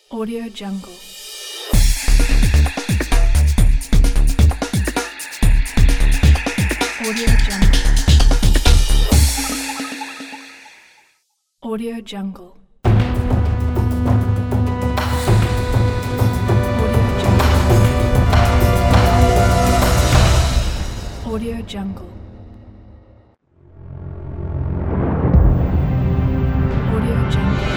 Audio Jungle. Audio Jungle. Audio Jungle. Audio Jungle. Audio Jungle.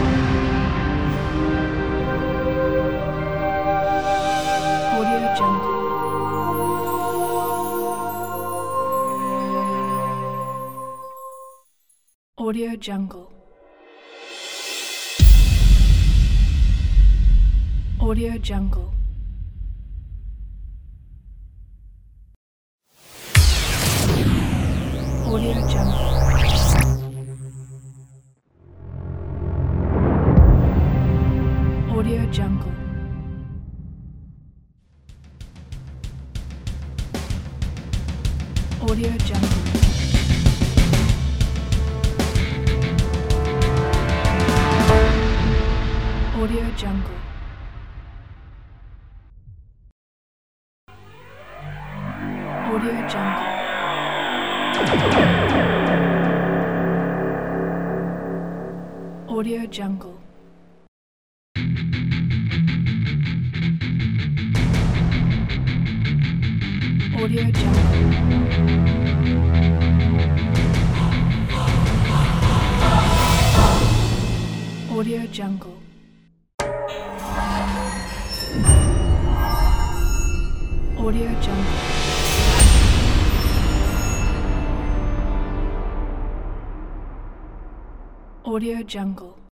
Audio Jungle. Audio Jungle. Audio Jungle. Audio Jungle. Audio Jungle. Audio Jungle. Audio Jungle. Audio Jungle. Audio Jungle. Audio Jungle. Audio Jungle. Audio Jungle. Audio Jungle.